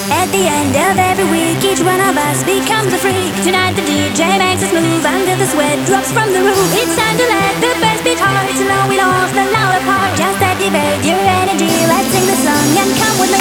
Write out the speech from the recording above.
At the end of every week, each one of us becomes a freak. Tonight the DJ makes us move until the sweat drops from the roof. It's time to let the bass beat hard, slow it off the louder part. Just activate your energy, let's sing the song and come with me.